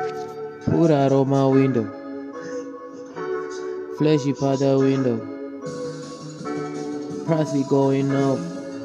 Put out of my window. Flashy part the window. Price be going up.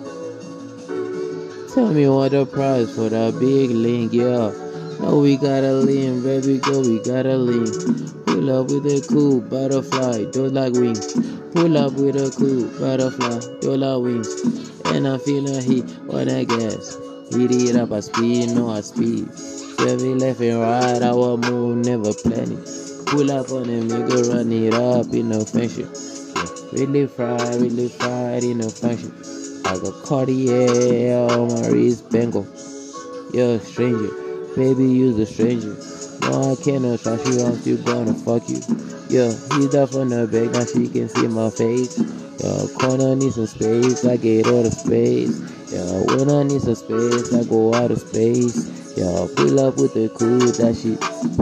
Tell me what the price for that big link, yeah. No, we gotta lean, baby girl, we gotta lean. Pull up with a cool butterfly, don't like wings. Pull up with a cool butterfly, don't like wings. And I feel a heat on that gas. Heat it up, I speed, no I speed. Swerving left and right, our move never planning. Pull up on them nigga, run it up in no function. Really fried in no function. I got Cartier on my wrist bangle. You're a stranger, baby, you's a stranger. No, I cannot trust you, I'm still gonna fuck you. Yeah, he's up on the back, now she can see my face. Yeah, corner need some space, I get all the space. Yeah, when I need some space, I go out of space. Yeah, pull up with the cool, that shit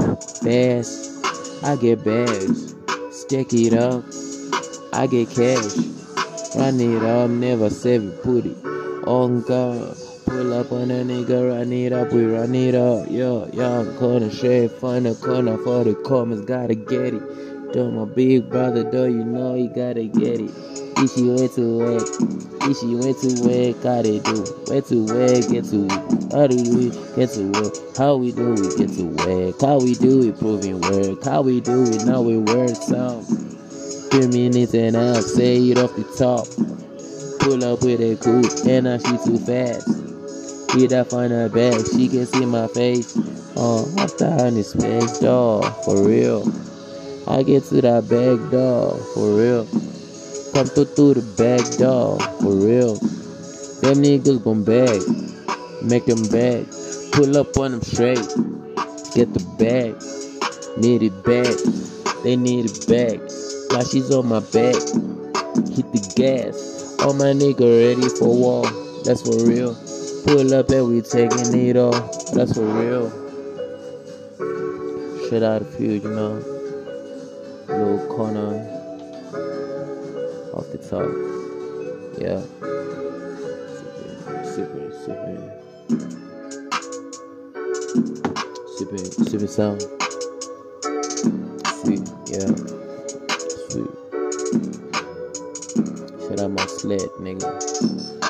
fast. I get bags, stack it up, I get cash. Run it up, never save it, put it on God. Pull up on a nigga, run it up, we run it up. Yo, young corner, straight find a corner for the comments, gotta get it. Though my big brother, though you know he gotta get it. If she went to work, if she went to work, gotta do. Went to work, get to work. How do we get to work? How we do we get to work? How we do it, proving work? How we do it, now it works out. 3 minutes and I'll say it off the top. Pull up with a coupe and now she too fast. Hit up on her back, she can see my face. I'm down this space, dog, for real. I get to that back door, for real. Come through the back door, for real. Them niggas gon' bag, make them bag. Pull up on them straight, get the bag. Need it back, they need it back. While she's on my back, hit the gas. All my nigga ready for war, that's for real. Pull up and we taking it off, that's for real. Straight out of field, you know. Little corner off the top. Yeah. Super sound. Sweet, yeah. Sweet. Shout out my sled, nigga.